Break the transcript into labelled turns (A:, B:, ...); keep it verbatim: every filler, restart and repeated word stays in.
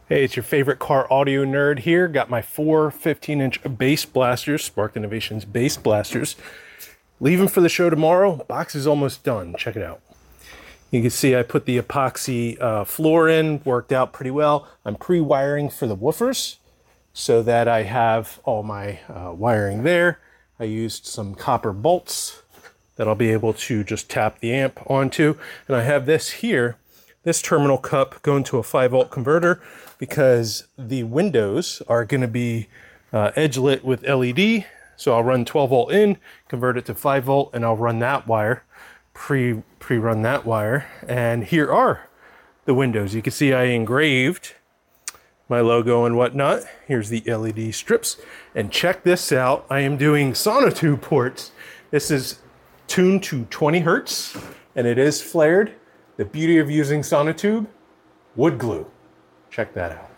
A: Hey, it's your favorite car audio nerd here. Got my four fifteen inch bass blasters, Spark Innovations bass blasters. Leaving for the show tomorrow. Box is almost done. Check it out. You can see I put the epoxy uh, floor in, worked out pretty well. I'm pre-wiring for the woofers so that I have all my uh, wiring there. I used some copper bolts that I'll be able to just tap the amp onto. And I have this here, this terminal cup going to a five volt converter because the windows are going to be uh, edge lit with L E D. So I'll run twelve volt in, convert it to five volt, and I'll run that wire, pre, pre-run that wire. And here are the windows. You can see I engraved my logo and whatnot. Here's the L E D strips. And check this out. I am doing sonotube ports. This is tuned to twenty hertz, and it is flared. The beauty of using sonotube, wood glue. Check that out.